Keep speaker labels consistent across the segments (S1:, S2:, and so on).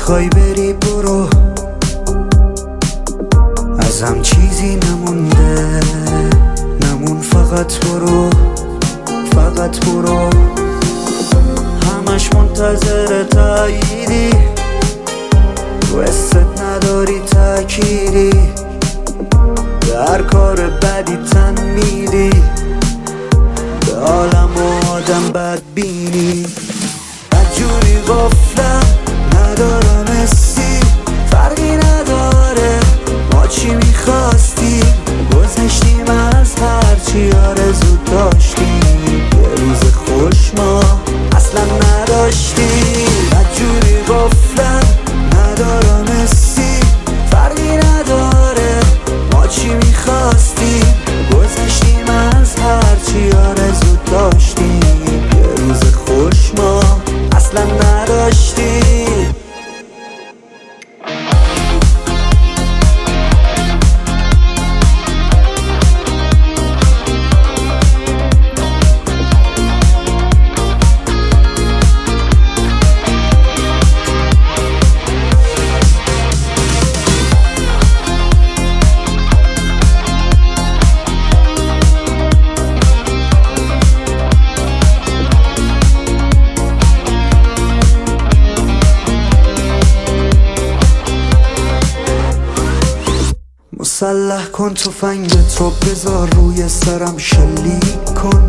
S1: میخوای بری برو، ازم چیزی نمونده، نمون فقط برو، فقط برو. همش منتظر تاییدی، تو حست نداری تأکیدی، به هر کار بدی تن میدی، به عالم و آدم بدبینی. بدجوری غفلم ندارم حسی، فرقی نداره ما چی میخواستیم، گذشتیم از هرچی آرزو داشتیم، یه روز خوش ما اصلا نداشتیم. بدجوری غفلم ندارم حسی، فرقی نداره ما چی میخواستیم، گذشتیم از هرچی آرزو داشتیم، یه روز خوش ما اصلا نداشتیم. مسلح کن تفنگ تو، بذار روی سرم شلیک کن،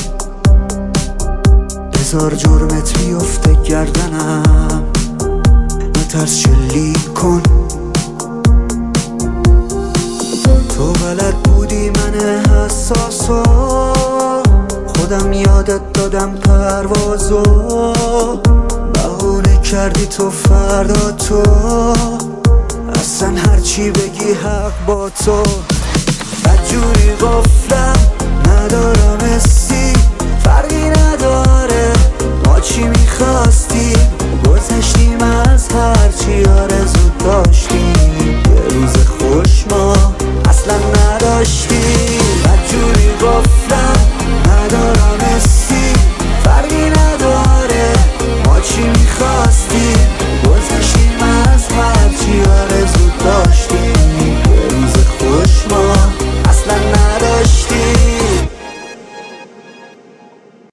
S1: بذار جرمت بیفته گردنم، نترس شلیک کن. تو بلد بودی من حساسو، خودم یادت دادم پروازو، بهونه کردی تو فردا تو، اصلا هرچی بگی حق با تو. بدجوری غفلم ندارم حسی، فرقی نداره ما چی میخواستیم، گذشتیم از هرچی آرزو داشتیم،